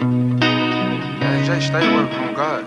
Yeah, Jay, stay working on God.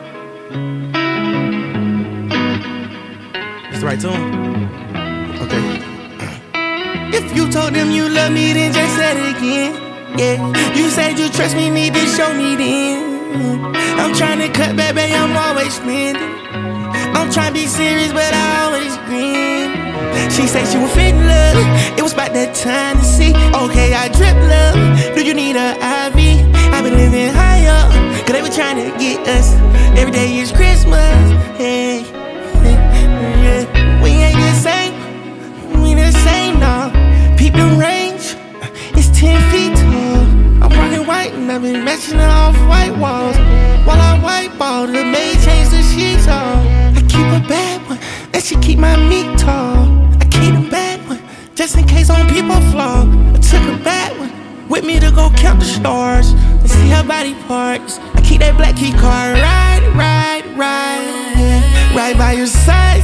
It's the right tune? Okay. If you told them you love me, then just say it again. Yeah, you said you trust me, need to show me then. I'm trying to cut, baby, I'm always spending. I'm trying to be serious, but I always grin. She said she was fit in love. It was about that time to see. Okay, I drip love. Do you need a IV? I've been living high up, cause they were trying to get us. Every day is Christmas. Hey, yeah. We ain't the same. We the same now. Peep the range. It's 10 feet tall. I'm rocking white and I've been matching the off-white walls. While I wipe all the maid change the sheets off. I keep a bad one, that should keep my meat tall. I keep a bad one, just in case on people flaw. I took a bad one with me to go count the stars and see her body parts. I keep that black key card, right, yeah. Right by your side,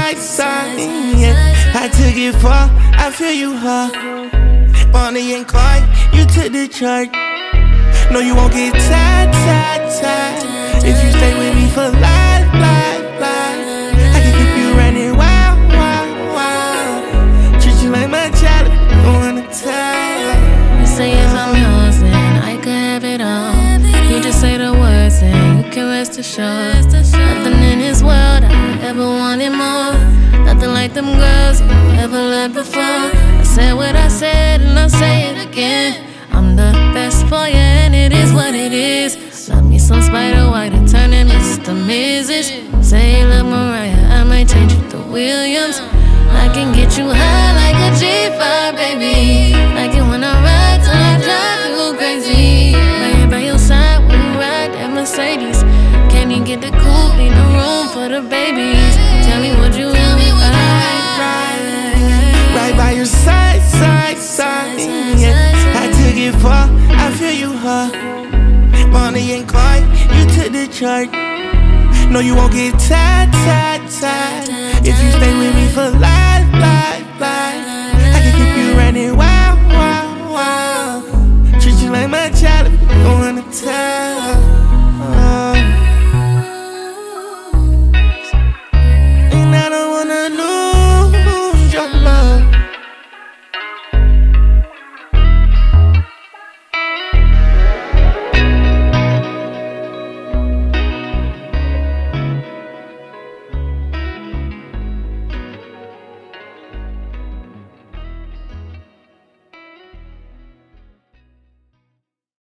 yeah. I took it far, I feel you, huh? Bonnie and Clyde, you took the charge. No, you won't get tired. If you stay with me for life. I can keep you running wild. Treat you like my child if you wanna tie. You say if I'm yours, then I could have it all. You just say the words and you can rest assured. Nothing in this world I ever wanted more. Nothing like them girls you ever loved before. I said what I said and I'll say it again. I'm the best for you and it is what it is. Love me some Spider White and turn him Mr. Mrs. Say love Mariah, I might change it to Williams. I can get you high like a G5, baby. Like it when I ride till I drive you crazy. Lay by your side when you ride that Mercedes. Can't even get the coupe, need a room for the babies. Tell me what you want me right by your side, yeah. I took it far, I feel you, huh? Bonnie and Clyde, you took the charge. No, you won't get tired. If you stay with me for life.